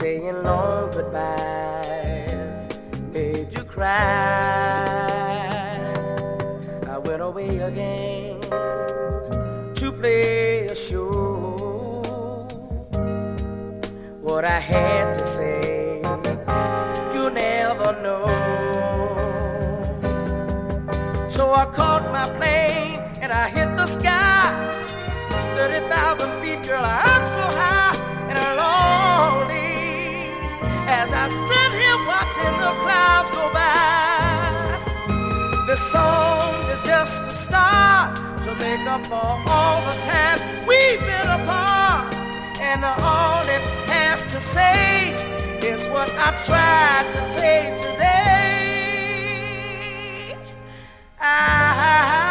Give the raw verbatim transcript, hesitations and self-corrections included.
saying long goodbyes made you cry. I went away again to play a show. What I had to say, you never know. So I caught my plane and I hit the sky. thirty thousand feet, girl, I'm so high and lonely as I sit here watching the clouds go by. This song is just a start to make up for all the time we've been apart. And all it has to say is what I tried to say today. I